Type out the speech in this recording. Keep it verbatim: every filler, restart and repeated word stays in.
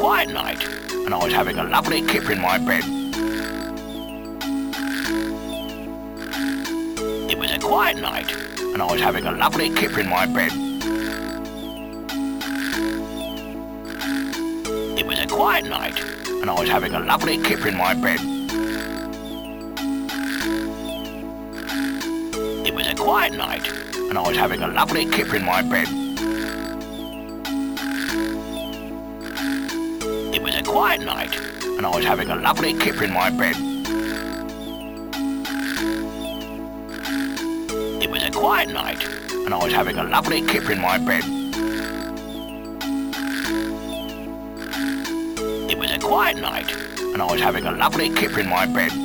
quiet night, and I was having a lovely kip in my bed. It was a quiet night, and I was having a lovely kip in my bed. It was a quiet night, and I was having a lovely kip in my bed. It was a quiet night, and I was having a lovely kip in my bed. It was a quiet night, and I was having a lovely kip in my bed. It was a quiet night, and I was having a lovely kip in my bed. It was a quiet night, and I was having a lovely kip in my bed.